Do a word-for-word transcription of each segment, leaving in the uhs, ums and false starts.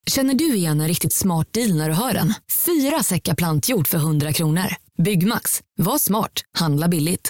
Känner du igen en riktigt smart deal när du hör den? Fyra säckar plantjord för hundra kronor. Byggmax. Var smart. Handla billigt.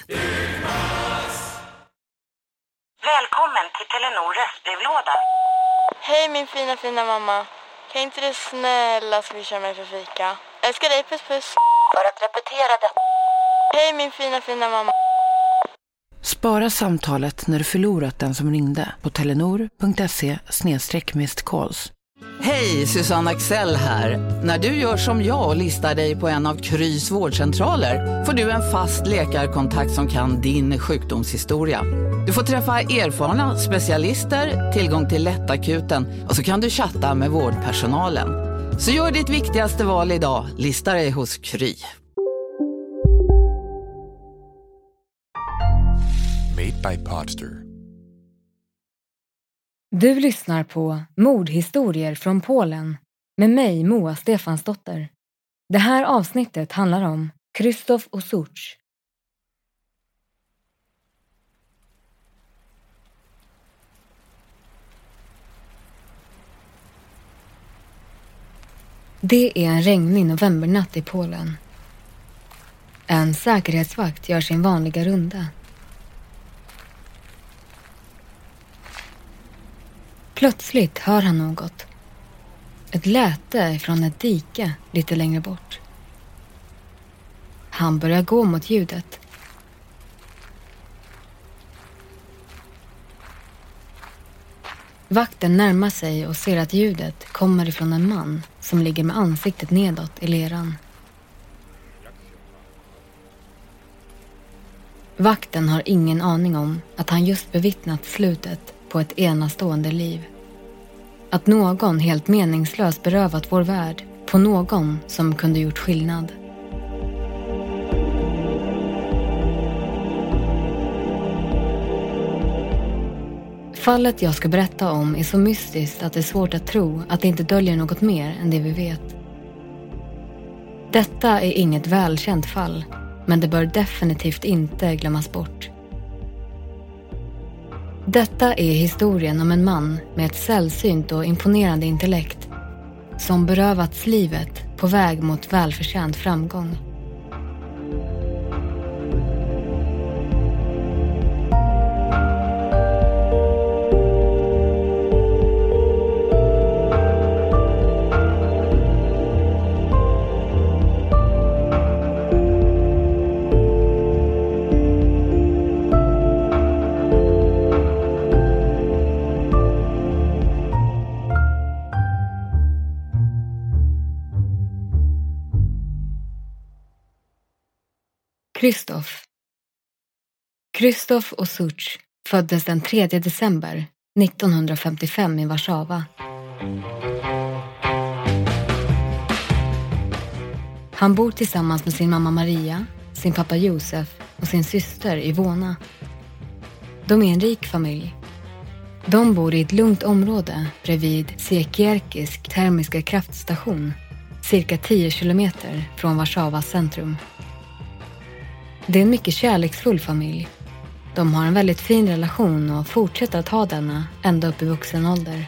Välkommen till Telenor röstbrevlåda. Hej min fina fina mamma. Kan inte du snälla swisha mig för fika? Älskar dig, puss puss. För att repetera det. Hej min fina fina mamma. Spara samtalet när du förlorat den som ringde på telenor.se snedstreck missed calls. Hej, Susanne Axel här. När du gör som jag och listar dig på en av Krys vårdcentraler får du en fast läkarkontakt som kan din sjukdomshistoria. Du får träffa erfarna specialister, tillgång till lättakuten och så kan du chatta med vårdpersonalen. Så gör ditt viktigaste val idag, lista dig hos Kry. Made by Podster. Du lyssnar på Mordhistorier från Polen med mig, Moa Stefansdotter. Det här avsnittet handlar om Krzysztof Osuch. Det är en regnig novembernatt i Polen. En säkerhetsvakt gör sin vanliga runda. Plötsligt hör han något. Ett läte från ett dike lite längre bort. Han börjar gå mot ljudet. Vakten närmar sig och ser att ljudet kommer ifrån en man som ligger med ansiktet nedåt i leran. Vakten har ingen aning om att han just bevittnat slutet på ett enastående liv. Att någon helt meningslöst berövat vår värld på någon som kunde gjort skillnad. Fallet jag ska berätta om är så mystiskt att det är svårt att tro att det inte döljer något mer än det vi vet. Detta är inget välkänt fall, men det bör definitivt inte glömmas bort. Detta är historien om en man med ett sällsynt och imponerande intellekt som berövats livet på väg mot välförtjänt framgång. Krzysztof. Krzysztof Osuch föddes den tredje december nittonhundrafemtiofem i Warszawa. Han bor tillsammans med sin mamma Maria, sin pappa Josef och sin syster Ivona. De är en rik familj. De bor i ett lugnt område bredvid Siekierkisk termiska kraftstation, cirka tio kilometer från Warszawas centrum. Det är en mycket kärleksfull familj. De har en väldigt fin relation och fortsätter att ha denna ända upp i vuxen ålder.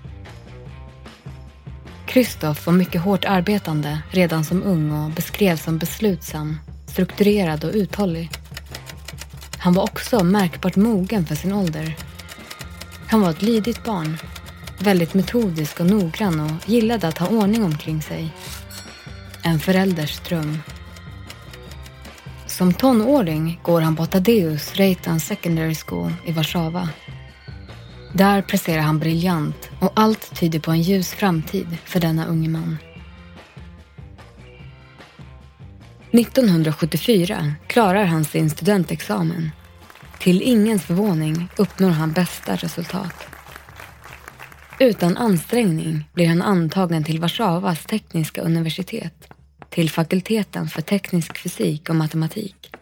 Krzysztof var mycket hårt arbetande redan som ung och beskrevs som beslutsam, strukturerad och uthållig. Han var också märkbart mogen för sin ålder. Han var ett lydigt barn, väldigt metodisk och noggrann och gillade att ha ordning omkring sig. En förälders dröm. Som tonåring går han på Tadeusz Reitan Secondary School i Warszawa. Där presterar han briljant och allt tyder på en ljus framtid för denna unge man. nittonhundrasjuttiofyra klarar han sin studentexamen. Till ingens förvåning uppnår han bästa resultat. Utan ansträngning blir han antagen till Warszawas tekniska universitet, till fakulteten för teknisk fysik och matematik.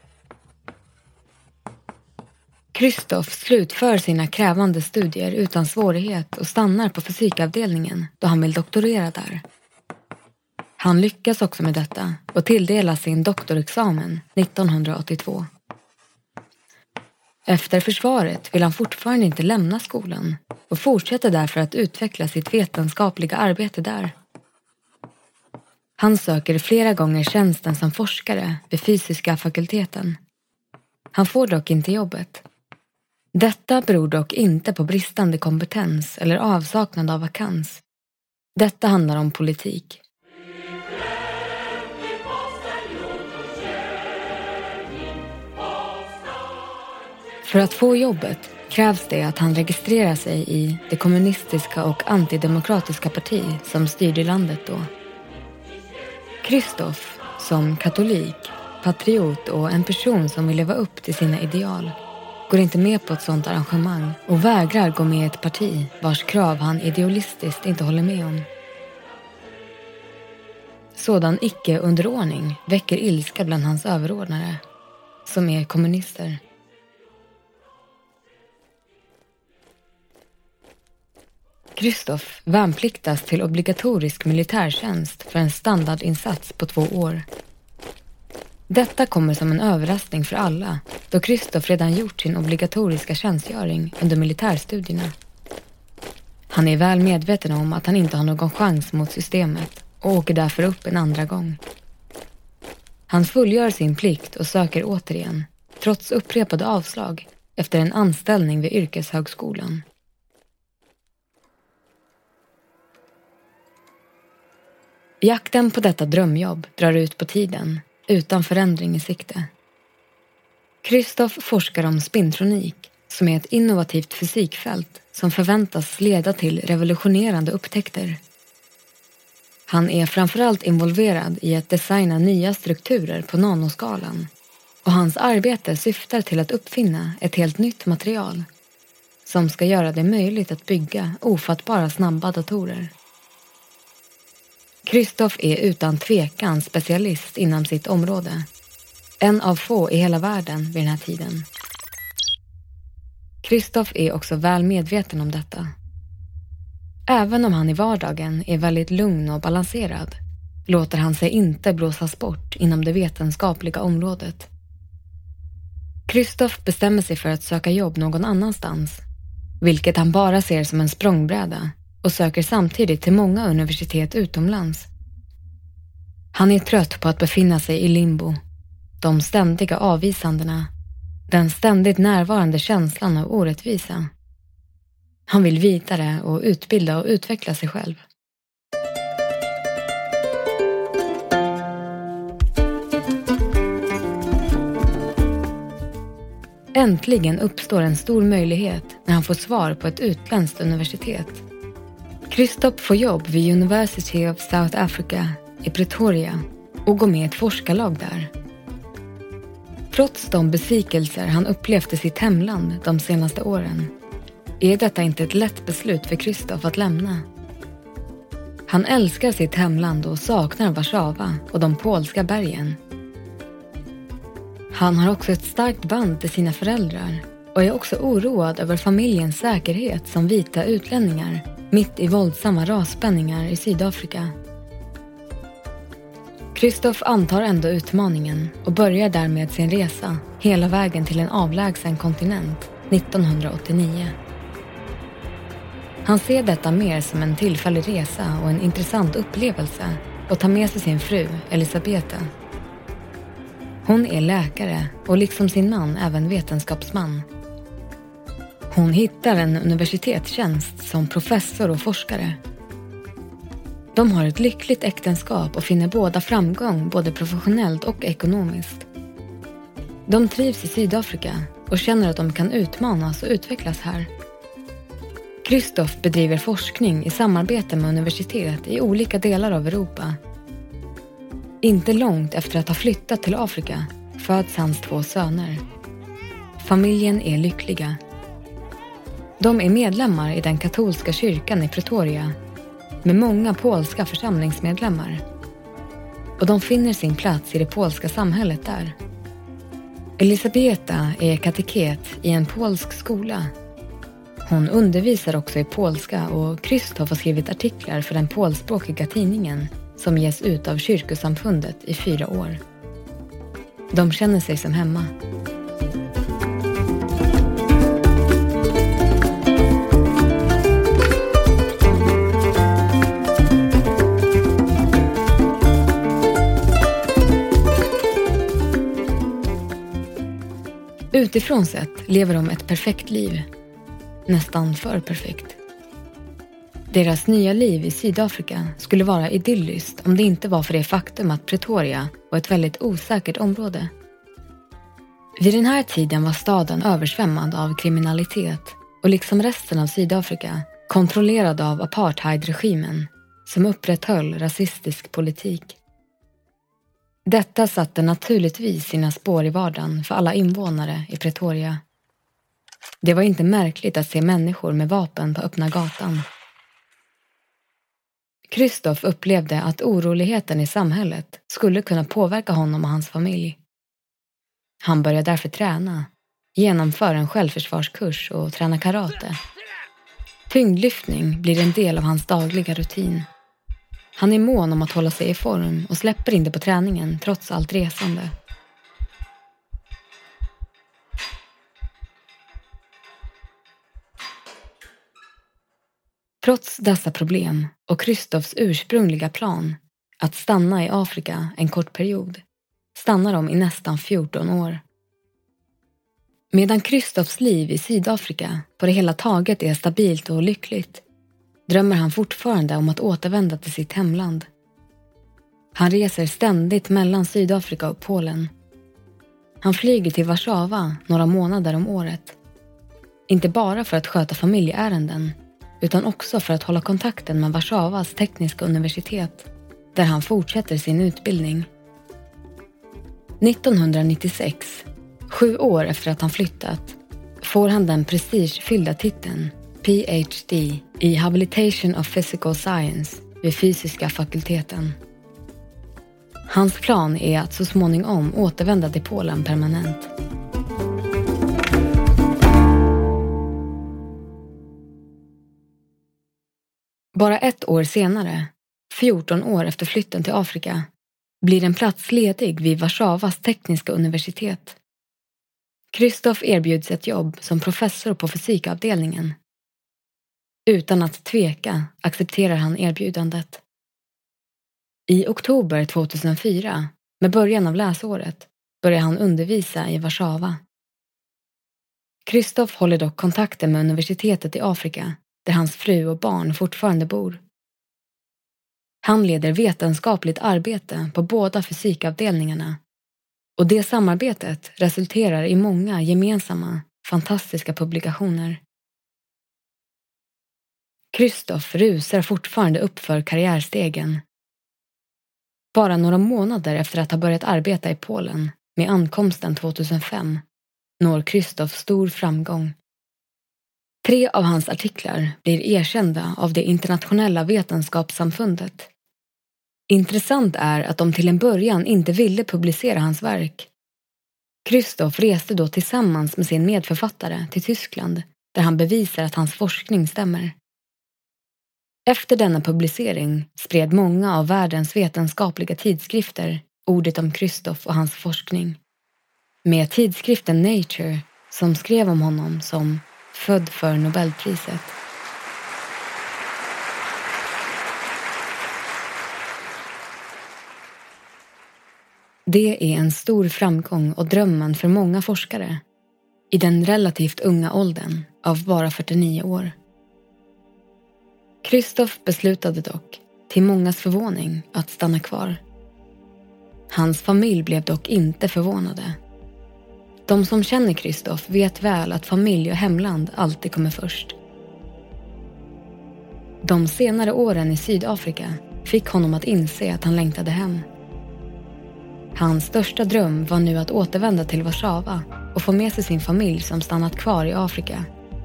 Krzysztof slutför sina krävande studier utan svårighet och stannar på fysikavdelningen då han vill doktorera där. Han lyckas också med detta och tilldelar sin doktorexamen nittonhundraåttiotvå. Efter försvaret vill han fortfarande inte lämna skolan och fortsätter därför att utveckla sitt vetenskapliga arbete där. Han söker flera gånger tjänsten som forskare vid fysiska fakulteten. Han får dock inte jobbet. Detta beror dock inte på bristande kompetens eller avsaknad av vakans. Detta handlar om politik. För att få jobbet krävs det att han registrerar sig i det kommunistiska och antidemokratiska parti som styrde landet då. Kristoff, som katolik, patriot och en person som vill leva upp till sina ideal, går inte med på ett sådant arrangemang och vägrar gå med i ett parti vars krav han idealistiskt inte håller med om. Sådan icke-underordning väcker ilska bland hans överordnare, som är kommunister. Kristoff värnpliktas till obligatorisk militärtjänst för en standardinsats på två år. Detta kommer som en överraskning för alla, då Kristoff redan gjort sin obligatoriska tjänstgöring under militärstudierna. Han är väl medveten om att han inte har någon chans mot systemet och åker därför upp en andra gång. Han fullgör sin plikt och söker återigen, trots upprepade avslag, efter en anställning vid yrkeshögskolan. Jakten på detta drömjobb drar ut på tiden, utan förändring i sikte. Kristoff forskar om spintronik, som är ett innovativt fysikfält som förväntas leda till revolutionerande upptäckter. Han är framförallt involverad i att designa nya strukturer på nanoskalan, och hans arbete syftar till att uppfinna ett helt nytt material som ska göra det möjligt att bygga ofattbara snabba datorer. Kristoff är utan tvekan specialist inom sitt område. En av få i hela världen vid den här tiden. Kristoff är också väl medveten om detta. Även om han i vardagen är väldigt lugn och balanserad, låter han sig inte blåsas bort inom det vetenskapliga området. Kristoff bestämmer sig för att söka jobb någon annanstans, vilket han bara ser som en språngbräda, och söker samtidigt till många universitet utomlands. Han är trött på att befinna sig i limbo, de ständiga avvisandena, den ständigt närvarande känslan av orättvisa. Han vill vidare och utbilda och utveckla sig själv. Äntligen uppstår en stor möjlighet när han får svar på ett utländskt universitet. Kristoff får jobb vid University of South Africa i Pretoria och går med i ett forskarlag där. Trots de besvikelser han upplevt i sitt hemland de senaste åren är detta inte ett lätt beslut för Kristoff att lämna. Han älskar sitt hemland och saknar Warszawa och de polska bergen. Han har också ett starkt band till sina föräldrar och är också oroad över familjens säkerhet som vita utlänningar mitt i våldsamma rasspänningar i Sydafrika. Kristoff antar ändå utmaningen och börjar därmed sin resa hela vägen till en avlägsen kontinent nittonhundraåttionio. Han ser detta mer som en tillfällig resa och en intressant upplevelse och tar med sig sin fru Elisabeta. Hon är läkare och liksom sin man även vetenskapsman. Hon hittar en universitetstjänst som professor och forskare. De har ett lyckligt äktenskap och finner båda framgång både professionellt och ekonomiskt. De trivs i Sydafrika och känner att de kan utmanas och utvecklas här. Kristoff bedriver forskning i samarbete med universitet i olika delar av Europa. Inte långt efter att ha flyttat till Afrika föds hans två söner. Familjen är lyckliga. De är medlemmar i den katolska kyrkan i Pretoria med många polska församlingsmedlemmar. Och de finner sin plats i det polska samhället där. Elisabeta är kateket i en polsk skola. Hon undervisar också i polska och Kristoff har skrivit artiklar för den polskspråkiga tidningen som ges ut av kyrkosamfundet i fyra år. De känner sig som hemma. Utifrån sett lever de ett perfekt liv. Nästan för perfekt. Deras nya liv i Sydafrika skulle vara idylliskt om det inte var för det faktum att Pretoria var ett väldigt osäkert område. Vid den här tiden var staden översvämmad av kriminalitet och liksom resten av Sydafrika kontrollerad av apartheidregimen som upprätthöll rasistisk politik. Detta satte naturligtvis sina spår i vardagen för alla invånare i Pretoria. Det var inte märkligt att se människor med vapen på öppna gatan. Christoph upplevde att oroligheten i samhället skulle kunna påverka honom och hans familj. Han började därför träna, genomföra en självförsvarskurs och träna karate. Tyngdlyftning blir en del av hans dagliga rutin. Han är mån om att hålla sig i form och släpper inte på träningen trots allt resande. Trots dessa problem och Christophs ursprungliga plan att stanna i Afrika en kort period stannar de i nästan fjorton år. Medan Christophs liv i Sydafrika på det hela taget är stabilt och lyckligt drömmer han fortfarande om att återvända till sitt hemland. Han reser ständigt mellan Sydafrika och Polen. Han flyger till Warszawa några månader om året. Inte bara för att sköta familjeärenden utan också för att hålla kontakten med Warszawas tekniska universitet där han fortsätter sin utbildning. nittonhundranittiosex, sju år efter att han flyttat, får han den prestigefyllda titeln P H D i Habilitation of Physical Science vid fysiska fakulteten. Hans plan är att så småningom återvända till Polen permanent. Bara ett år senare, fjorton år efter flytten till Afrika, blir en plats ledig vid Warszawas tekniska universitet. Christoph erbjuds ett jobb som professor på fysikavdelningen. Utan att tveka accepterar han erbjudandet. I oktober tvåtusenfyra, med början av läsåret, börjar han undervisa i Warszawa. Christoph håller dock kontakten med universitetet i Afrika, där hans fru och barn fortfarande bor. Han leder vetenskapligt arbete på båda fysikavdelningarna och det samarbetet resulterar i många gemensamma, fantastiska publikationer. Christoph rusar fortfarande upp för karriärstegen. Bara några månader efter att ha börjat arbeta i Polen med ankomsten tvåtusenfem når Christoph stor framgång. Tre av hans artiklar blir erkända av det internationella vetenskapssamfundet. Intressant är att de till en början inte ville publicera hans verk. Christoph reste då tillsammans med sin medförfattare till Tyskland där han bevisar att hans forskning stämmer. Efter denna publicering spred många av världens vetenskapliga tidskrifter ordet om Christoph och hans forskning. Med tidskriften Nature som skrev om honom som född för Nobelpriset. Det är en stor framgång och drömmen för många forskare i den relativt unga åldern av bara fyrtionio år. Christoph beslutade dock, till mångas förvåning, att stanna kvar. Hans familj blev dock inte förvånade. De som känner Christoph vet väl att familj och hemland alltid kommer först. De senare åren i Sydafrika fick honom att inse att han längtade hem. Hans största dröm var nu att återvända till Warszawa och få med sig sin familj som stannat kvar i Afrika.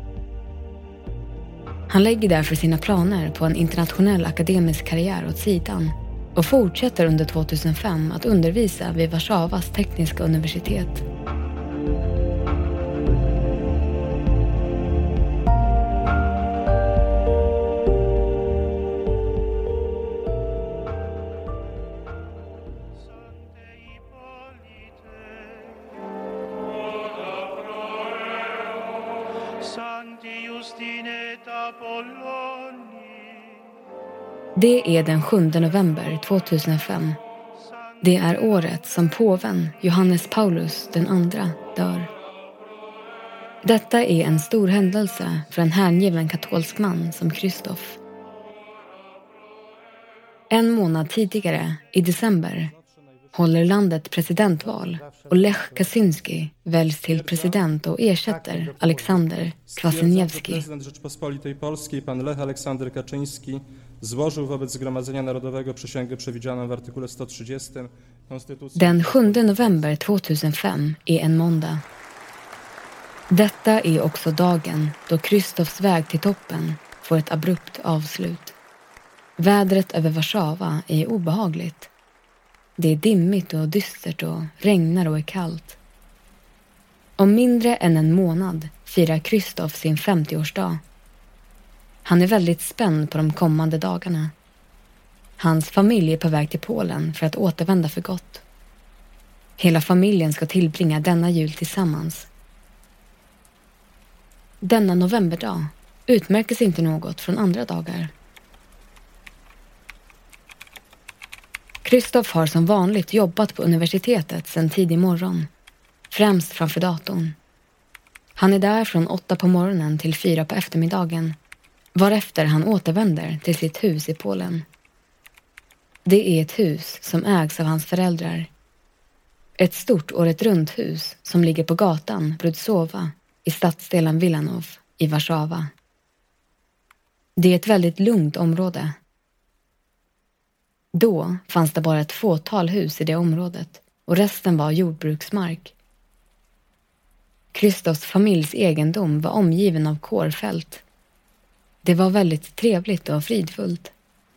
Han lägger därför sina planer på en internationell akademisk karriär åt sidan och fortsätter under tvåtusenfem att undervisa vid Warszawas tekniska universitet. Det är den sjunde november tvåtusenfem. Det är året som påven Johannes Paulus den andra dör. Detta är en stor händelse för en hängiven katolsk man som Krzysztof. En månad tidigare, i december, håller landet presidentval och Lech Kaczynski väljs till president och ersätter Aleksander Kwaśniewski. Prezydent Rzeczypospolitej Polskiej, pan Lech Aleksander Kaczyński, złożył wobec Zgromadzenia Narodowego przysięgę przewidzianą w artykule sto trzydziestym Konstytucji. Den sjunde november tvåtusenfem är en måndag. Detta är också dagen då Krzysztofs väg till toppen får ett abrupt avslut. Vädret över Warszawa är obehagligt. Det är dimmigt och dystert och regnar och är kallt. Om mindre än en månad firar Krzysztof sin femtioårsdag. Han är väldigt spänd på de kommande dagarna. Hans familj är på väg till Polen för att återvända för gott. Hela familjen ska tillbringa denna jul tillsammans. Denna novemberdag utmärker sig inte något från andra dagar. Krzysztof har som vanligt jobbat på universitetet sedan tidig morgon, främst framför datorn. Han är där från åtta på morgonen till fyra på eftermiddagen, varefter han återvänder till sitt hus i Polen. Det är ett hus som ägs av hans föräldrar. Ett stort året runt hus som ligger på gatan Brudsowa i stadsdelen Wilanów i Warszawa. Det är ett väldigt lugnt område. Då fanns det bara ett fåtal hus i det området och resten var jordbruksmark. Krzysztofs familjs egendom var omgiven av kårfält. Det var väldigt trevligt och fridfullt.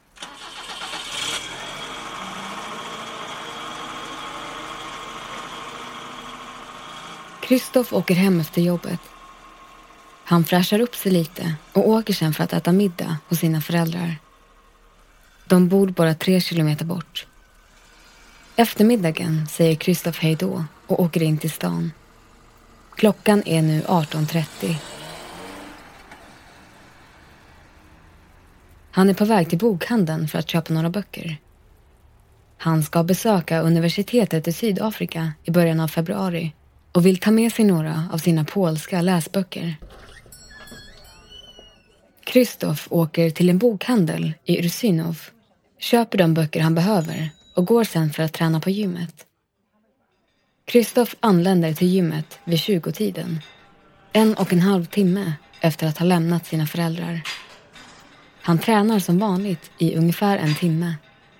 Krzysztof åker hem efter jobbet. Han fräschar upp sig lite och åker sen för att äta middag hos sina föräldrar. De bor bara tre kilometer bort. Eftermiddagen säger Krzysztof hej då och åker in till stan. Klockan är nu arton trettio. Han är på väg till bokhandeln för att köpa några böcker. Han ska besöka universitetet i Sydafrika i början av februari och vill ta med sig några av sina polska läsböcker. Krzysztof åker till en bokhandel i Ursynów, köper de böcker han behöver och går sen för att träna på gymmet. Krzysztof anländer till gymmet vid tjugotiden, en och en halv timme efter att ha lämnat sina föräldrar. Han tränar som vanligt i ungefär en timme.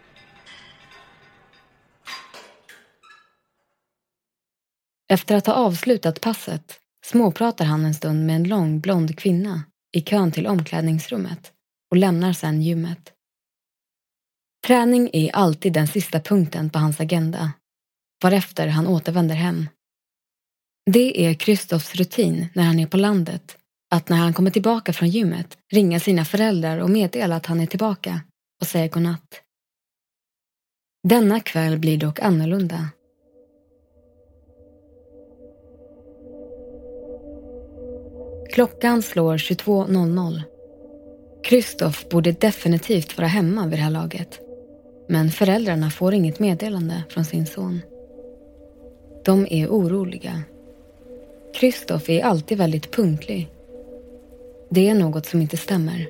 Efter att ha avslutat passet småpratar han en stund med en lång blond kvinna i kön till omklädningsrummet och lämnar sedan gymmet. Träning är alltid den sista punkten på hans agenda, varefter han återvänder hem. Det är Krzysztofs rutin när han är på landet, att när han kommer tillbaka från gymmet ringa sina föräldrar och meddela att han är tillbaka och säga godnatt. Denna kväll blir dock annorlunda. Klockan slår tjugotvå noll noll. Krzysztof borde definitivt vara hemma vid det här laget. Men föräldrarna får inget meddelande från sin son. De är oroliga. Krzysztof är alltid väldigt punktlig. Det är något som inte stämmer.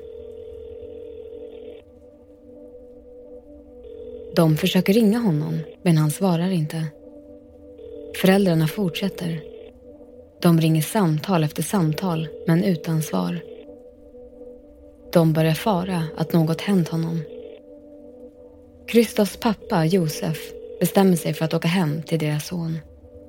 De försöker ringa honom, men han svarar inte. Föräldrarna fortsätter. De ringer samtal efter samtal, men utan svar. De börjar fara att något hänt honom. Krzysztofs pappa, Josef, bestämmer sig för att åka hem till deras son.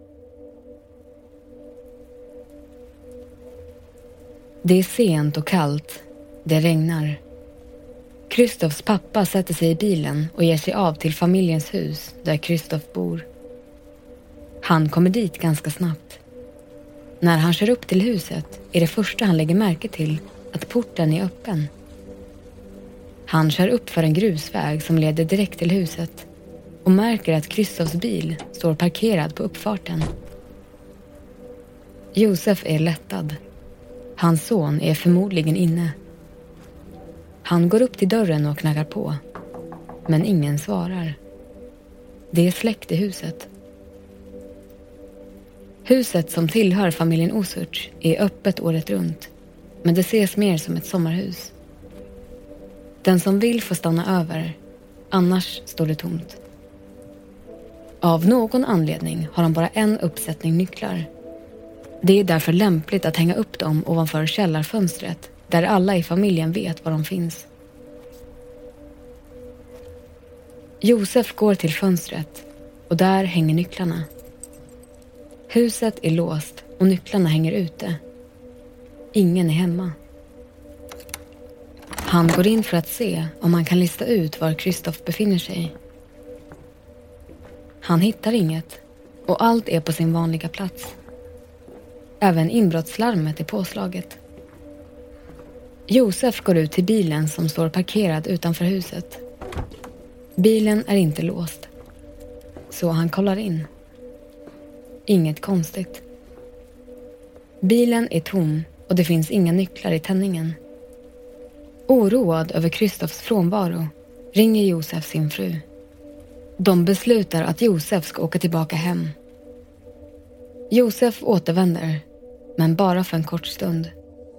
Det är sent och kallt. Det regnar. Krzysztofs pappa sätter sig i bilen och ger sig av till familjens hus där Krzysztof bor. Han kommer dit ganska snabbt. När han kör upp till huset är det första han lägger märke till att porten är öppen. Han kör upp för en grusväg som leder direkt till huset och märker att Krzysztofs bil står parkerad på uppfarten. Josef är lättad. Hans son är förmodligen inne. Han går upp till dörren och knackar på. Men ingen svarar. Det är släckt i huset. Huset som tillhör familjen Osurch är öppet året runt, men det ses mer som ett sommarhus. Den som vill får stanna över, annars står det tomt. Av någon anledning har de bara en uppsättning nycklar. Det är därför lämpligt att hänga upp dem ovanför källarfönstret, där alla i familjen vet var de finns. Josef går till fönstret och där hänger nycklarna. Huset är låst och nycklarna hänger ute. Ingen är hemma. Han går in för att se om han kan lista ut var Kristoff befinner sig. Han hittar inget och allt är på sin vanliga plats. Även inbrottslarmet är påslaget. Josef går ut till bilen som står parkerad utanför huset. Bilen är inte låst, så han kollar in. Inget konstigt. Bilen är tom och det finns inga nycklar i tändningen. Oroad över Kristoffs frånvaro ringer Josef sin fru. De beslutar att Josef ska åka tillbaka hem. Josef återvänder, men bara för en kort stund.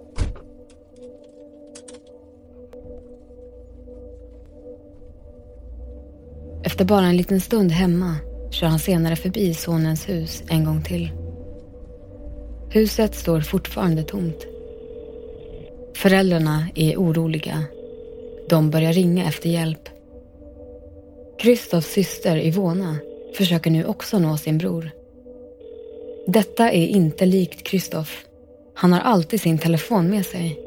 Efter bara en liten stund hemma kör han senare förbi sonens hus en gång till. Huset står fortfarande tomt. Föräldrarna är oroliga. De börjar ringa efter hjälp. Kristoffs syster Ivona försöker nu också nå sin bror. Detta är inte likt Kristoff. Han har alltid sin telefon med sig.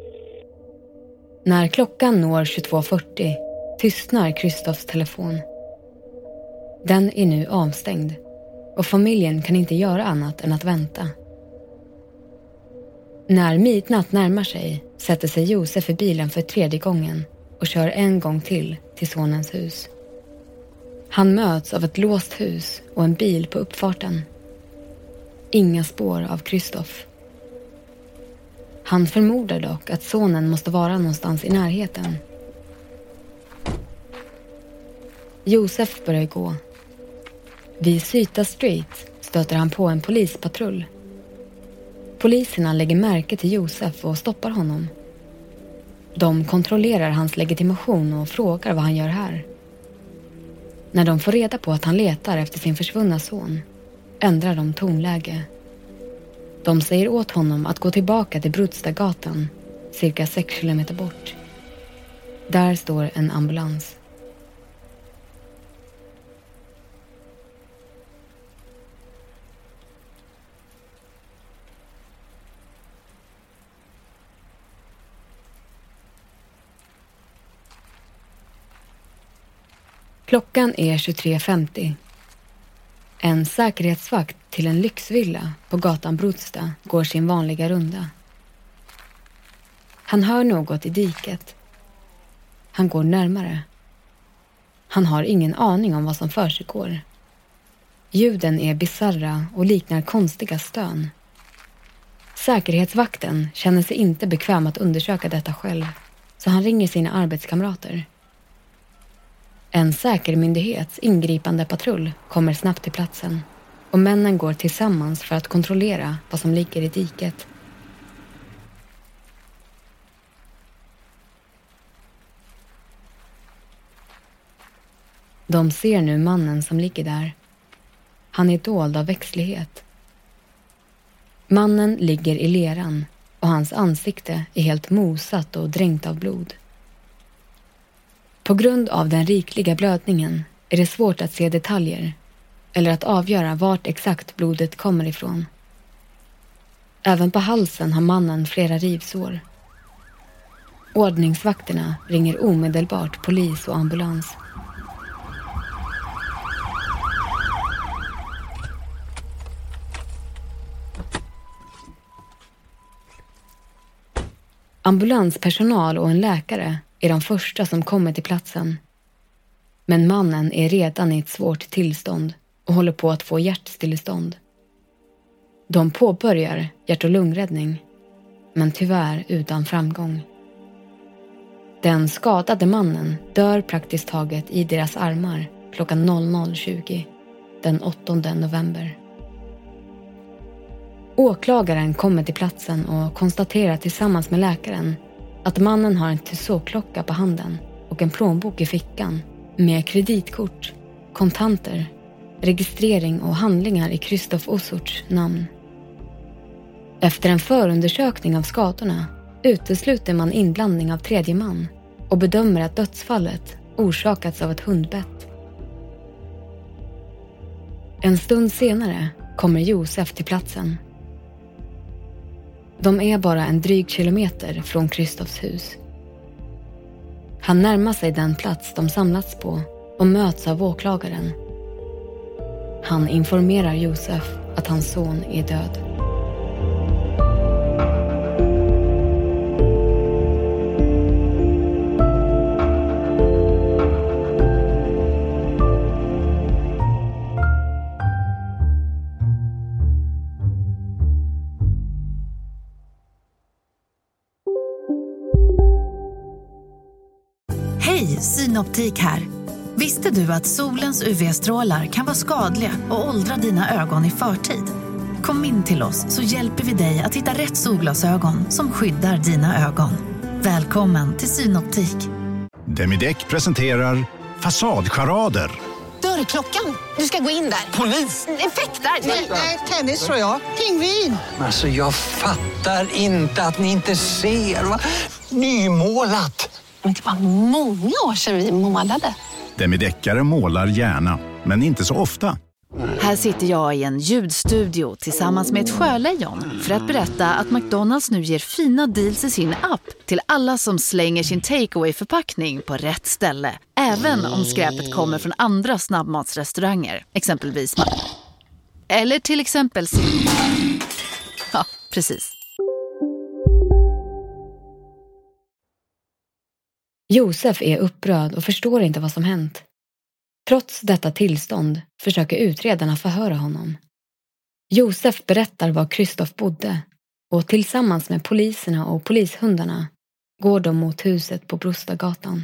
När klockan når tjugotvå fyrtio tystnar Kristoffs telefon. Den är nu avstängd och familjen kan inte göra annat än att vänta. När midnatt närmar sig sätter sig Josef i bilen för tredje gången och kör en gång till till sonens hus. Han möts av ett låst hus och en bil på uppfarten. Inga spår av Kristoff. Han förmodar dock att sonen måste vara någonstans i närheten. Josef börjar gå. Vid Syta Street stöter han på en polispatrull. Poliserna lägger märke till Josef och stoppar honom. De kontrollerar hans legitimation och frågar vad han gör här. När de får reda på att han letar efter sin försvunna son ändrar de tonläge. De säger åt honom att gå tillbaka till Brudstagatan, cirka sex kilometer bort. Där står en ambulans. Klockan är tjugotre femtio. En säkerhetsvakt till en lyxvilla på gatan Brudsta går sin vanliga runda. Han hör något i diket. Han går närmare. Han har ingen aning om vad som försiggår. Ljuden är bizarra och liknar konstiga stön. Säkerhetsvakten känner sig inte bekväm att undersöka detta själv, så han ringer sina arbetskamrater. En säkerhetsmyndighets ingripande patrull kommer snabbt till platsen och männen går tillsammans för att kontrollera vad som ligger i diket. De ser nu mannen som ligger där. Han är dold av växtlighet. Mannen ligger i leran och hans ansikte är helt mosat och dränkt av blod. På grund av den rikliga blödningen är det svårt att se detaljer eller att avgöra vart exakt blodet kommer ifrån. Även på halsen har mannen flera rivsår. Ordningsvakterna ringer omedelbart polis och ambulans. Ambulanspersonal och en läkare är de första som kommer till platsen. Men mannen är redan i ett svårt tillstånd och håller på att få hjärtstillestånd. De påbörjar hjärt- och lungräddning, men tyvärr utan framgång. Den skadade mannen dör praktiskt taget i deras armar klockan noll noll tjugo den åttonde november. Åklagaren kommer till platsen och konstaterar tillsammans med läkaren att mannen har en Tissot-klocka på handen och en plånbok i fickan med kreditkort, kontanter, registrering och handlingar i Krzysztof Osorts namn. Efter en förundersökning av skadorna utesluter man inblandning av tredje man och bedömer att dödsfallet orsakats av ett hundbett. En stund senare kommer Josef till platsen. De är bara en dryg kilometer från Krzysztofs hus. Han närmar sig den plats de samlats på och möts av åklagaren. Han informerar Josef att hans son är död. Hej, Synoptik här. Visste du att solens U V-strålar kan vara skadliga och åldra dina ögon i förtid? Kom in till oss så hjälper vi dig att hitta rätt solglasögon som skyddar dina ögon. Välkommen till Synoptik. Demideck presenterar Fasadcharader. Dörrklockan, du ska gå in där. Polis? Effektar? Nej, tennis tror jag. Pingvin. Alltså jag fattar inte att ni inte ser. Va? Nymålat. Men det var många år sedan vi målade. Demideckare målar gärna, men inte så ofta. Här sitter jag i en ljudstudio tillsammans med ett sjölejon för att berätta att McDonalds nu ger fina deals i sin app till alla som slänger sin takeaway-förpackning på rätt ställe. Även om skräpet kommer från andra snabbmatsrestauranger, exempelvis. Eller till exempel... Ja, precis. Josef är upprörd och förstår inte vad som hänt. Trots detta tillstånd försöker utredarna förhöra honom. Josef berättar var Krzysztof bodde och tillsammans med poliserna och polishundarna går de mot huset på Brostagatan.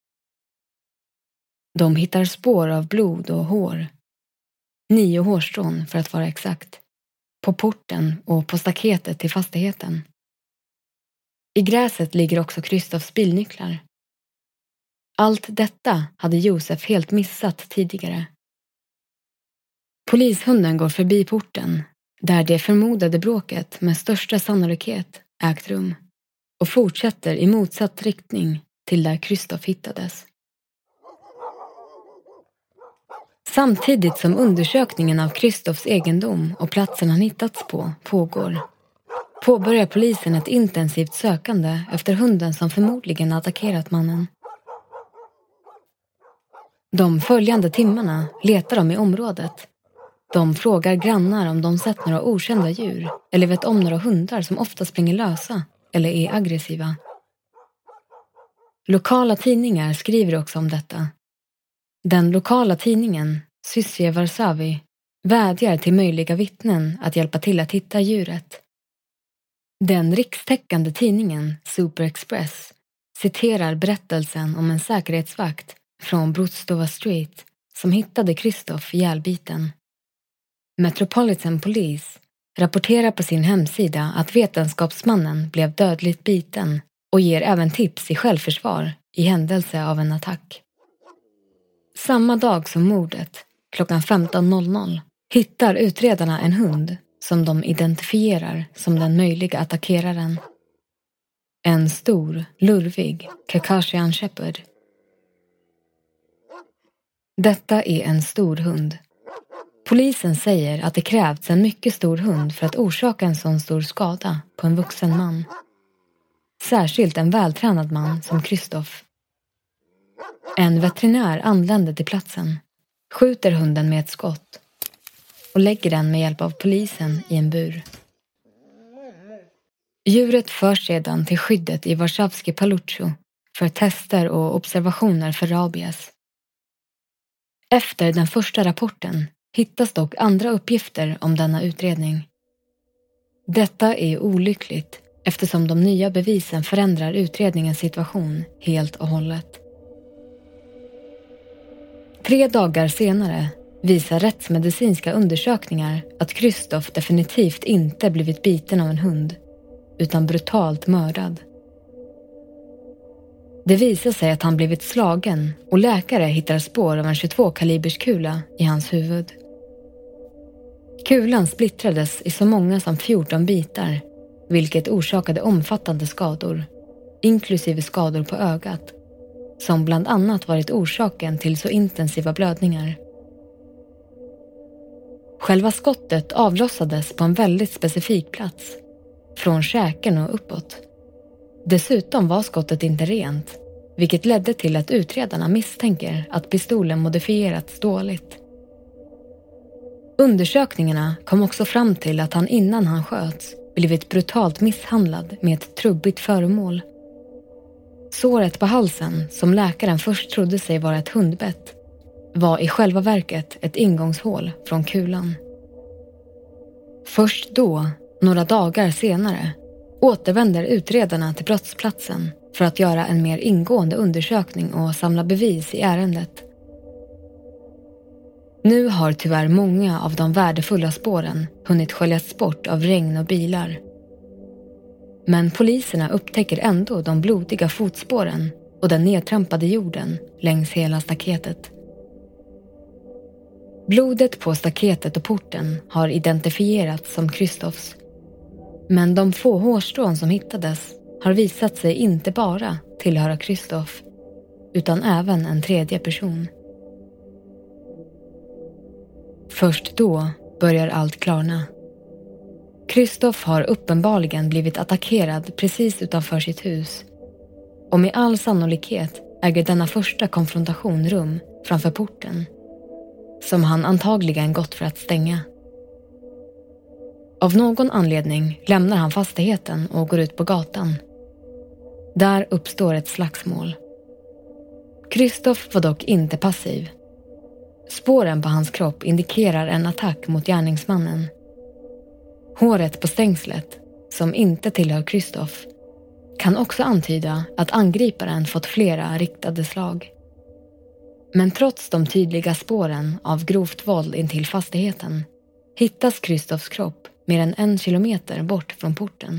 De hittar spår av blod och hår. Nio hårstrån för att vara exakt. På porten och på staketet till fastigheten. I gräset ligger också Krzysztofs bilnycklar. Allt detta hade Josef helt missat tidigare. Polishunden går förbi porten, där det förmodade bråket med största sannolikhet ägt rum, och fortsätter i motsatt riktning till där Krzysztof hittades. Samtidigt som undersökningen av Krzysztofs egendom och platsen han hittats på pågår, påbörjar polisen ett intensivt sökande efter hunden som förmodligen attackerat mannen. De följande timmarna letar de i området. De frågar grannar om de sett några okända djur eller vet om några hundar som ofta springer lösa eller är aggressiva. Lokala tidningar skriver också om detta. Den lokala tidningen, Sysje Varsavi, vädjar till möjliga vittnen att hjälpa till att hitta djuret. Den rikstäckande tidningen, Super Express, citerar berättelsen om en säkerhetsvakt från Brostova Street som hittade Krzysztof ihjälbiten. Metropolitan Police rapporterar på sin hemsida att vetenskapsmannen blev dödligt biten och ger även tips i självförsvar i händelse av en attack. Samma dag som mordet, klockan femton noll noll, hittar utredarna en hund som de identifierar som den möjliga attackeraren. En stor, lurvig Caucasian Shepherd. Detta är en stor hund. Polisen säger att det krävts en mycket stor hund för att orsaka en sån stor skada på en vuxen man. Särskilt en vältränad man som Krzysztof. En veterinär anländer till platsen, skjuter hunden med ett skott och lägger den med hjälp av polisen i en bur. Djuret förs sedan till skyddet i Warszawski Paluccio för tester och observationer för rabies. Efter den första rapporten hittas dock andra uppgifter om denna utredning. Detta är olyckligt eftersom de nya bevisen förändrar utredningens situation helt och hållet. Tre dagar senare visar rättsmedicinska undersökningar att Christoph definitivt inte blivit biten av en hund, utan brutalt mördad. Det visar sig att han blivit slagen och läkare hittar spår av en tjugotvå kalibers kula i hans huvud. Kulan splittrades i så många som fjorton bitar, vilket orsakade omfattande skador, inklusive skador på ögat, som bland annat varit orsaken till så intensiva blödningar. Själva skottet avlossades på en väldigt specifik plats, från käken och uppåt. Dessutom var skottet inte rent, vilket ledde till att utredarna misstänker att pistolen modifierats dåligt. Undersökningarna kom också fram till att han innan han sköts blivit brutalt misshandlad med ett trubbigt föremål. Såret på halsen, som läkaren först trodde sig vara ett hundbett, var i själva verket ett ingångshål från kulan. Först då, några dagar senare, återvänder utredarna till brottsplatsen för att göra en mer ingående undersökning och samla bevis i ärendet. Nu har tyvärr många av de värdefulla spåren hunnit sköljas bort av regn och bilar. Men poliserna upptäcker ändå de blodiga fotspåren och den nedtrampade jorden längs hela staketet. Blodet på staketet och porten har identifierats som Christophs. Men de få hårstrån som hittades har visat sig inte bara tillhöra Christoph, utan även en tredje person. Först då börjar allt klarna. Christoph har uppenbarligen blivit attackerad precis utanför sitt hus. Och med all sannolikhet äger denna första konfrontation rum framför porten, som han antagligen gått för att stänga. Av någon anledning lämnar han fastigheten och går ut på gatan. Där uppstår ett slagsmål. Christoph var dock inte passiv. Spåren på hans kropp indikerar en attack mot gärningsmannen. Håret på stängslet, som inte tillhör Christoph, kan också antyda att angriparen fått flera riktade slag. Men trots de tydliga spåren av grovt våld intill fastigheten hittas Christophs kropp mer än en kilometer bort från porten.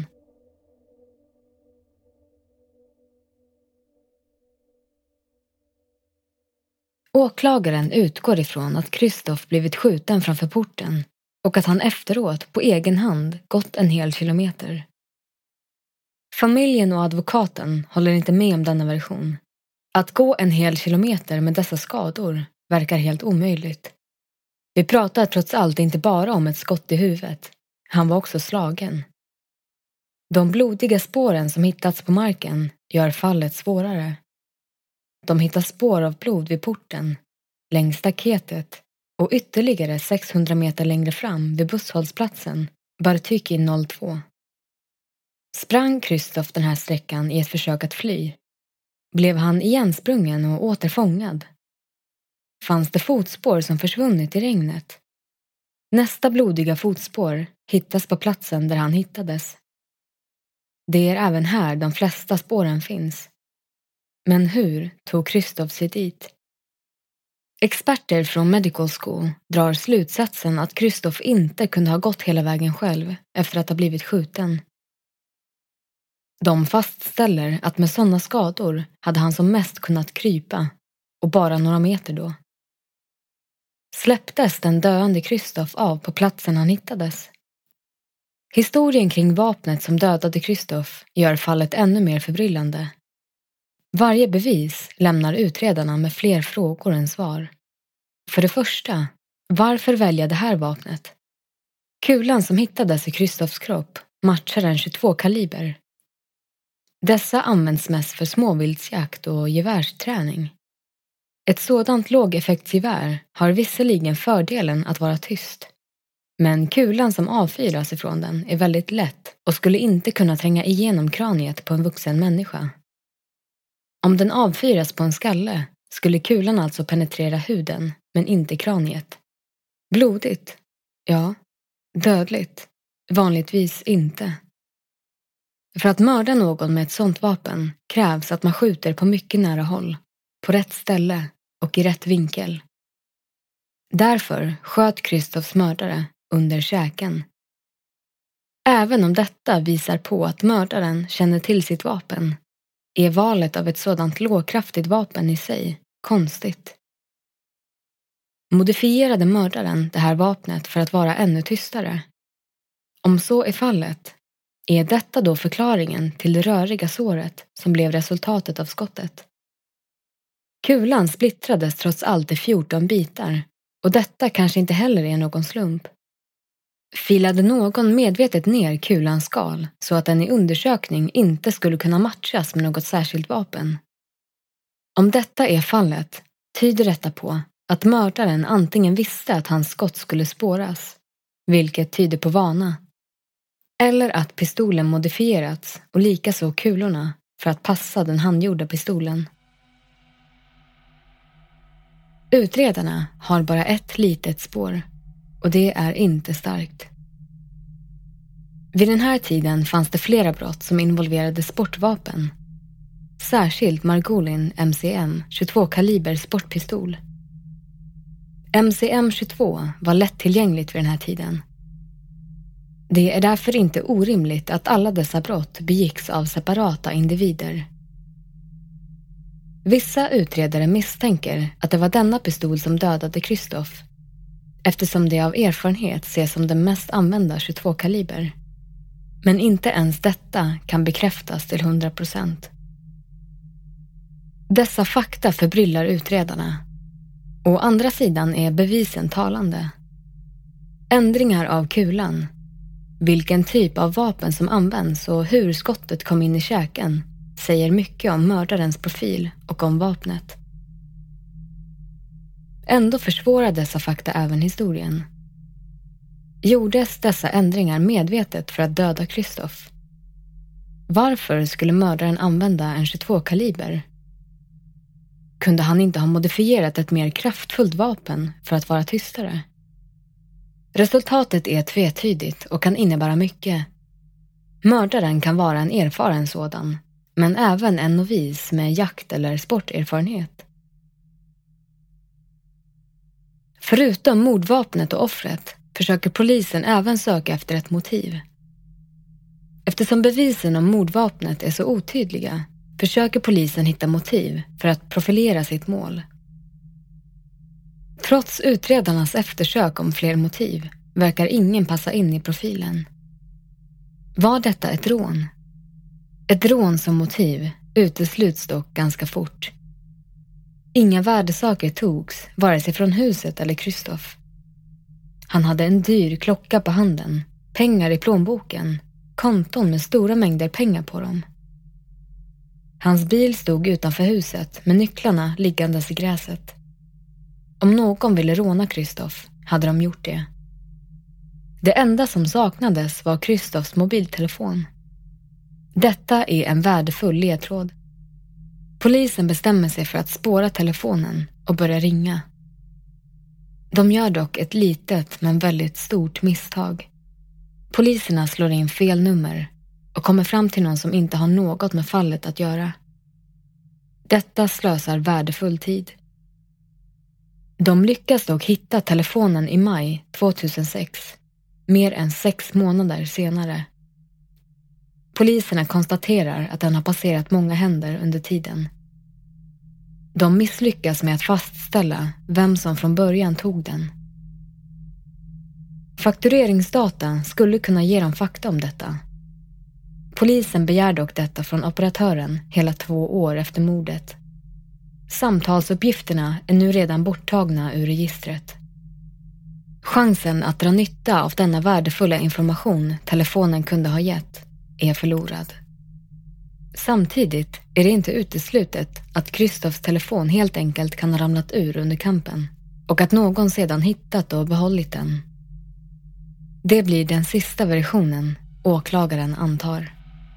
Åklagaren utgår ifrån att Christoph blivit skjuten framför porten och att han efteråt på egen hand gått en hel kilometer. Familjen och advokaten håller inte med om denna version. Att gå en hel kilometer med dessa skador verkar helt omöjligt. Vi pratar trots allt inte bara om ett skott i huvudet. Han var också slagen. De blodiga spåren som hittats på marken gör fallet svårare. De hittar spår av blod vid porten, längs staketet och ytterligare sexhundra meter längre fram vid busshållsplatsen, Bartyki noll två. Sprang Christoph den här sträckan i ett försök att fly? Blev han igensprungen och återfångad? Fanns det fotspår som försvunnit i regnet? Nästa blodiga fotspår hittas på platsen där han hittades. Det är även här de flesta spåren finns. Men hur tog Christoph sig dit? Experter från Medical School drar slutsatsen att Christoph inte kunde ha gått hela vägen själv efter att ha blivit skjuten. De fastställer att med sådana skador hade han som mest kunnat krypa, och bara några meter då. Släpptes den döende Christoph av på platsen han hittades? Historien kring vapnet som dödade Christoph gör fallet ännu mer förbryllande. Varje bevis lämnar utredarna med fler frågor än svar. För det första, varför välja det här vapnet? Kulan som hittades i Christophs kropp matchar en tjugotvå kaliber. Dessa används mest för småvildsjakt och gevärsträning. Ett sådant lågeffektsgevär har visserligen fördelen att vara tyst. Men kulan som avfyras ifrån den är väldigt lätt och skulle inte kunna tränga igenom kraniet på en vuxen människa. Om den avfyras på en skalle skulle kulan alltså penetrera huden, men inte kraniet. Blodigt? Ja. Dödligt? Vanligtvis inte. För att mörda någon med ett sådant vapen krävs att man skjuter på mycket nära håll, på rätt ställe och i rätt vinkel. Därför sköt Kristoffs mördare under käken. Även om detta visar på att mördaren känner till sitt vapen, är valet av ett sådant lågkraftigt vapen i sig konstigt. Modifierade mördaren det här vapnet för att vara ännu tystare? Om så är fallet, är detta då förklaringen till det röriga såret som blev resultatet av skottet? Kulan splittrades trots allt i fjorton bitar, och detta kanske inte heller är någon slump. Filade någon medvetet ner kulans skal så att den i undersökning inte skulle kunna matchas med något särskilt vapen? Om detta är fallet, tyder detta på att mördaren antingen visste att hans skott skulle spåras, vilket tyder på vana, eller att pistolen modifierats och likaså kulorna för att passa den handgjorda pistolen. Utredarna har bara ett litet spår, och det är inte starkt. Vid den här tiden fanns det flera brott som involverade sportvapen, särskilt Margolin M C M tjugotvå kaliber sportpistol. M C M tjugotvå var lättillgängligt vid den här tiden. Det är därför inte orimligt att alla dessa brott begicks av separata individer. Vissa utredare misstänker att det var denna pistol som dödade Kristoff, eftersom det av erfarenhet ses som den mest använda tjugotvå kaliber. Men inte ens detta kan bekräftas till hundra procent. Dessa fakta förbryllar utredarna. Å andra sidan är bevisen talande. Ändringar av kulan, vilken typ av vapen som används och hur skottet kom in i käken, säger mycket om mördarens profil och om vapnet. Ändå försvårar dessa fakta även historien. Gjordes dessa ändringar medvetet för att döda Kristoff? Varför skulle mördaren använda en tjugotvå kaliber? Kunde han inte ha modifierat ett mer kraftfullt vapen för att vara tystare? Resultatet är tvetydigt och kan innebära mycket. Mördaren kan vara en erfaren sådan, men även en novis med jakt- eller sporterfarenhet. Förutom mordvapnet och offret försöker polisen även söka efter ett motiv. Eftersom bevisen om mordvapnet är så otydliga försöker polisen hitta motiv för att profilera sitt mål. Trots utredarnas eftersök om fler motiv verkar ingen passa in i profilen. Var detta ett rån? Ett rån som motiv utesluts dock ganska fort. Inga värdesaker togs, vare sig från huset eller Kristoff. Han hade en dyr klocka på handen, pengar i plånboken, konton med stora mängder pengar på dem. Hans bil stod utanför huset med nycklarna liggandes i gräset. Om någon ville råna Kristoff hade de gjort det. Det enda som saknades var Kristoffs mobiltelefon. Detta är en värdefull ledtråd. Polisen bestämmer sig för att spåra telefonen och börja ringa. De gör dock ett litet men väldigt stort misstag. Poliserna slår in fel nummer och kommer fram till någon som inte har något med fallet att göra. Detta slösar värdefull tid. De lyckas dock hitta telefonen i maj tvåtusensex, mer än sex månader senare. Poliserna konstaterar att den har passerat många händer under tiden. De misslyckas med att fastställa vem som från början tog den. Faktureringsdata skulle kunna ge dem fakta om detta. Polisen begär dock detta från operatören hela två år efter mordet. Samtalsuppgifterna är nu redan borttagna ur registret. Chansen att dra nytta av denna värdefulla information telefonen kunde ha gett är förlorad. Samtidigt är det inte uteslutet att Kristoffs telefon helt enkelt kan ha ramlat ur under kampen och att någon sedan hittat och behållit den. Det blir den sista versionen åklagaren antar.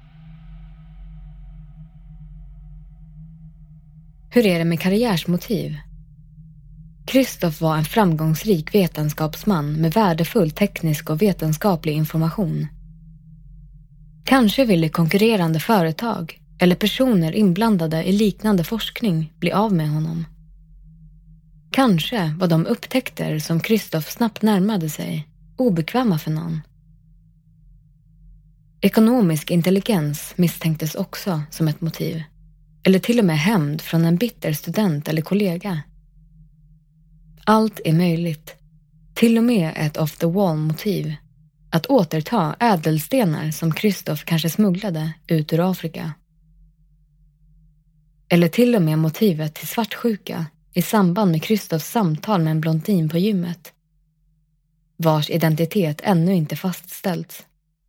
Hur är det med karriärsmotiv? Kristoff var en framgångsrik vetenskapsman med värdefull teknisk och vetenskaplig information. Kanske ville konkurrerande företag eller personer inblandade i liknande forskning bli av med honom. Kanske var de upptäckter som Kristoff snabbt närmade sig obekväma för någon. Ekonomisk intelligens misstänktes också som ett motiv. Eller till och med hämnd från en bitter student eller kollega. Allt är möjligt. Till och med ett off-the-wall-motiv. Att återta ädelstenar som Kristoff kanske smugglade ut ur Afrika. Eller till och med motivet till svartsjuka i samband med Kristoffs samtal med en blondin på gymmet. Vars identitet ännu inte fastställts.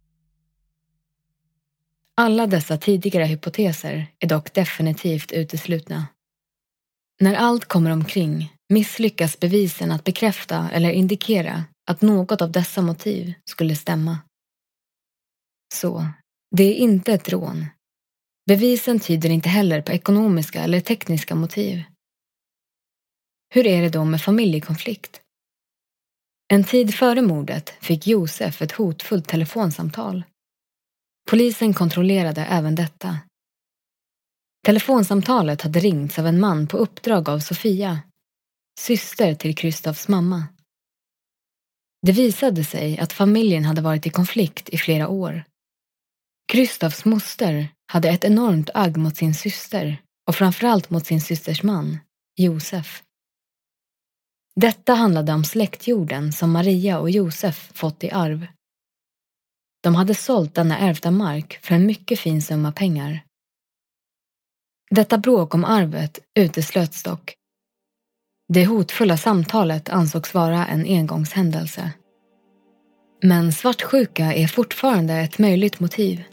Alla dessa tidigare hypoteser är dock definitivt uteslutna. När allt kommer omkring misslyckas bevisen att bekräfta eller indikera att något av dessa motiv skulle stämma. Så, det är inte ett rån. Bevisen tyder inte heller på ekonomiska eller tekniska motiv. Hur är det då med familjekonflikt? En tid före mordet fick Josef ett hotfullt telefonsamtal. Polisen kontrollerade även detta. Telefonsamtalet hade ringts av en man på uppdrag av Sofia, syster till Kristoffs mamma. Det visade sig att familjen hade varit i konflikt i flera år. Kristoffs moster hade ett enormt agg mot sin syster och framförallt mot sin systers man, Josef. Detta handlade om släktjorden som Maria och Josef fått i arv. De hade sålt denna ärvda mark för en mycket fin summa pengar. Detta bråk om arvet uteslöts dock. Det hotfulla samtalet ansågs vara en engångshändelse. Men svartsjuka är fortfarande ett möjligt motiv.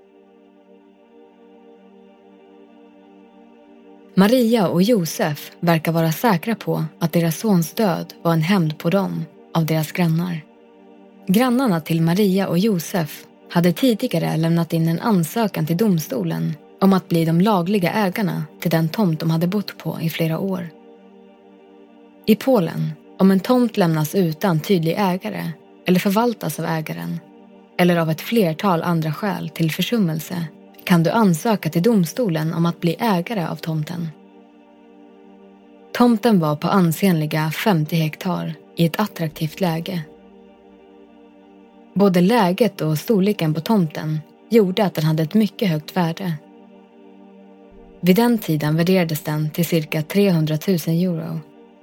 Maria och Josef verkar vara säkra på att deras sons död var en hämnd på dem av deras grannar. Grannarna till Maria och Josef hade tidigare lämnat in en ansökan till domstolen om att bli de lagliga ägarna till den tomt de hade bott på i flera år. I Polen, om en tomt lämnas utan tydlig ägare eller förvaltas av ägaren eller av ett flertal andra skäl till försummelse kan du ansöka till domstolen om att bli ägare av tomten. Tomten var på ansenliga femtio hektar i ett attraktivt läge. Både läget och storleken på tomten gjorde att den hade ett mycket högt värde. Vid den tiden värderades den till cirka trehundratusen euro.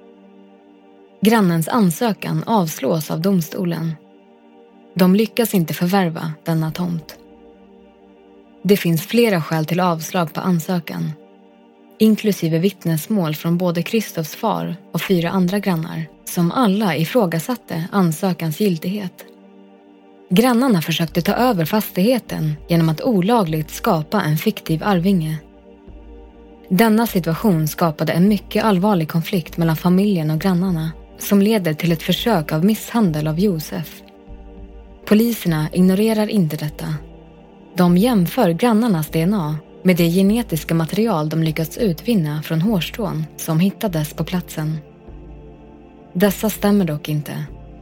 Grannens ansökan avslås av domstolen. De lyckas inte förvärva denna tomt. Det finns flera skäl till avslag på ansökan, inklusive vittnesmål från både Kristoffs far och fyra andra grannar, som alla ifrågasatte ansökans giltighet. Grannarna försökte ta över fastigheten genom att olagligt skapa en fiktiv arvinge. Denna situation skapade en mycket allvarlig konflikt mellan familjen och grannarna som leder till ett försök av misshandel av Josef. Poliserna ignorerar inte detta. De jämför grannarnas D N A med det genetiska material de lyckats utvinna från hårstrån som hittades på platsen. Dessa stämmer dock inte.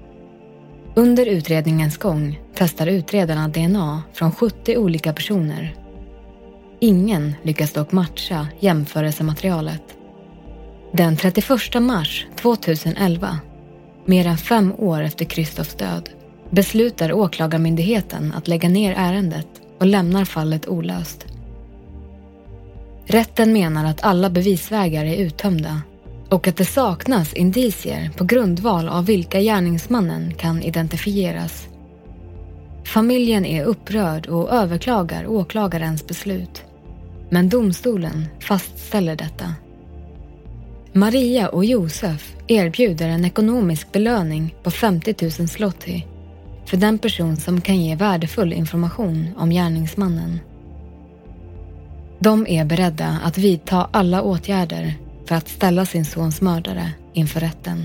Under utredningens gång testar utredarna D N A från sjuttio olika personer. Ingen lyckas dock matcha jämförelsematerialet. Den trettioförsta mars tjugoelva, mer än fem år efter Kristoffs död, beslutar åklagarmyndigheten att lägga ner ärendet och lämnar fallet olöst. Rätten menar att alla bevisvägar är uttömda och att det saknas indicier på grundval av vilka gärningsmannen kan identifieras. Familjen är upprörd och överklagar åklagarens beslut, men domstolen fastställer detta. Maria och Josef erbjuder en ekonomisk belöning på femtio tusen zloty för den person som kan ge värdefull information om gärningsmannen. De är beredda att vidta alla åtgärder för att ställa sin sons mördare inför rätten.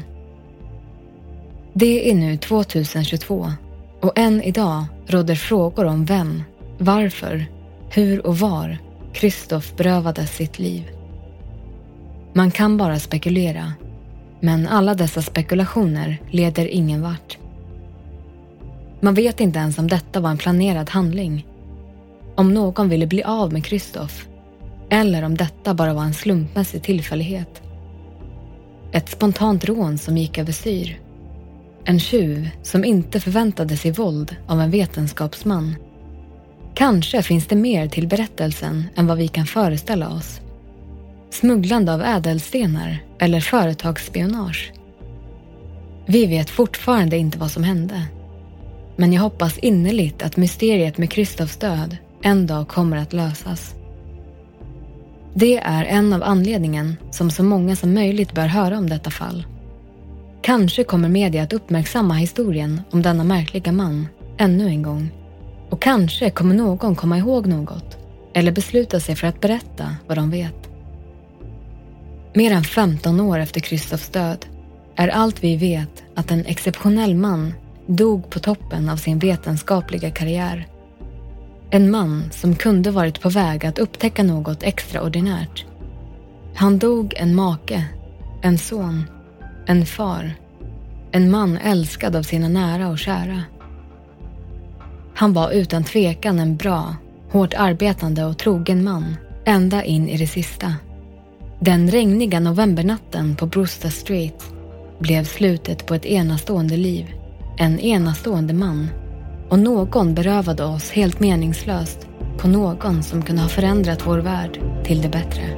Det är nu tjugohundratjugotvå och än idag råder frågor om vem, varför, hur och var Kristoff berövades sitt liv. Man kan bara spekulera, men alla dessa spekulationer leder ingen vart. Man vet inte ens om detta var en planerad handling, om någon ville bli av med Kristoff, eller om detta bara var en slumpmässig tillfällighet. Ett spontant rån som gick över styr. En tjuv som inte förväntade sig våld av en vetenskapsman. Kanske finns det mer till berättelsen än vad vi kan föreställa oss. Smugglande av ädelstenar eller företagsspionage. Vi vet fortfarande inte vad som hände. Men jag hoppas innerligt att mysteriet med Kristoffs död en dag kommer att lösas. Det är en av anledningen som så många som möjligt bör höra om detta fall. Kanske kommer media att uppmärksamma historien om denna märkliga man ännu en gång. Och kanske kommer någon komma ihåg något eller besluta sig för att berätta vad de vet. Mer än femton år efter Kristoffs död är allt vi vet att en exceptionell man dog på toppen av sin vetenskapliga karriär. En man som kunde varit på väg att upptäcka något extraordinärt. Han dog en make, en son, en far, en man älskad av sina nära och kära. Han var utan tvekan en bra, hårt arbetande och trogen man, ända in i det sista. Den regniga novembernatten på Brewster Street blev slutet på ett enastående liv, en enastående man, och någon berövade oss helt meningslöst på någon som kunde ha förändrat vår värld till det bättre.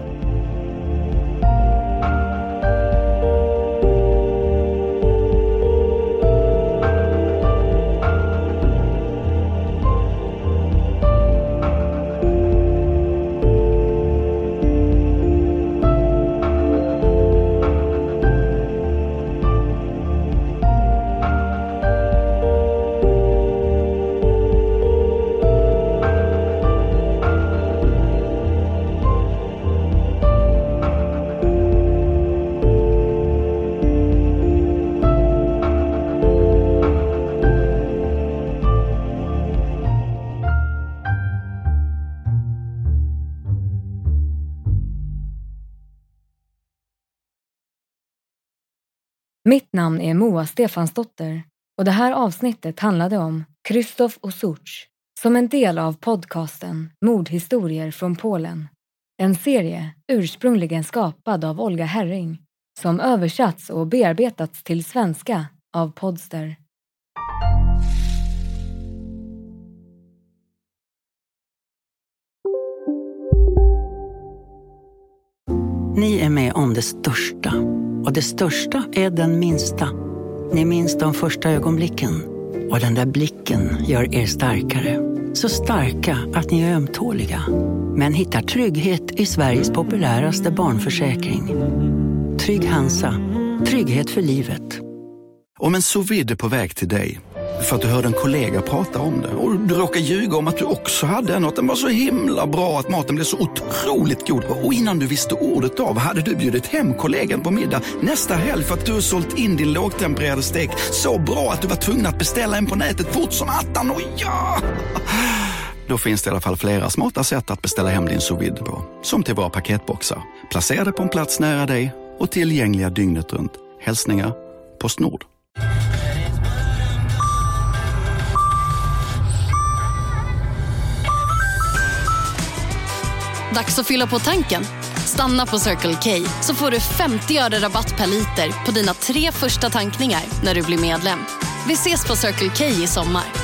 Mitt namn är Moa Stefansdotter och det här avsnittet handlade om Krzysztof Osuch som en del av podcasten Mordhistorier från Polen. En serie ursprungligen skapad av Olga Herring som översatts och bearbetats till svenska av Podster. Ni är med om det största. Och det största är den minsta. Ni minns de första ögonblicken. Och den där blicken gör er starkare. Så starka att ni är ömtåliga. Men hittar trygghet i Sveriges populäraste barnförsäkring. Trygg Hansa. Trygghet för livet. Om en sous vide är på väg till dig för att du hörde en kollega prata om det och du råkar ljuga om att du också hade en och att den var så himla bra att maten blev så otroligt god. Och innan du visste ordet av hade du bjudit hem kollegan på middag nästa helg för att du har sålt in din lågtempererade stek så bra att du var tvungen att beställa en på nätet fort som attan. Och ja! Då finns det i alla fall flera smarta sätt att beställa hem din sous vide på. Som till våra paketboxar. Placerade på en plats nära dig och tillgängliga dygnet runt. Hälsningar PostNord. Dags att fylla på tanken. Stanna på Circle K så får du femtio öre rabatt per liter på dina tre första tankningar när du blir medlem. Vi ses på Circle K i sommar.